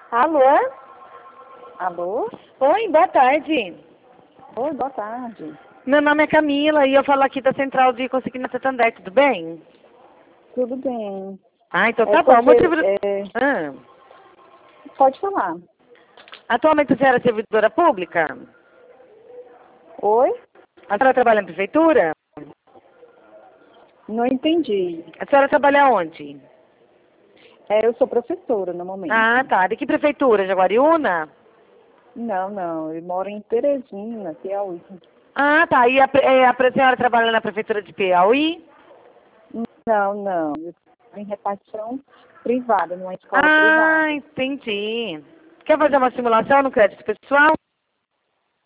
Alô? Alô? Oi, boa tarde. Oi, boa tarde. Meu nome é Camila e eu falo aqui da Central de Consignado Santander, tudo bem? Tudo bem. Ah, então É tá bom. O porque, motivo... Ah, pode falar. atualmente a senhora é servidora pública? Oi? A senhora trabalha na prefeitura? Não entendi. A senhora trabalha onde? Eu sou professora no momento. Ah, tá. De que prefeitura? Jaguariúna? Não. Eu moro em Teresina, Piauí. Ah, tá. E a senhora trabalha na prefeitura de Piauí? Não. Eu estou em repartição privada, numa escola Ah, privada. entendi. Quer fazer uma simulação no crédito pessoal?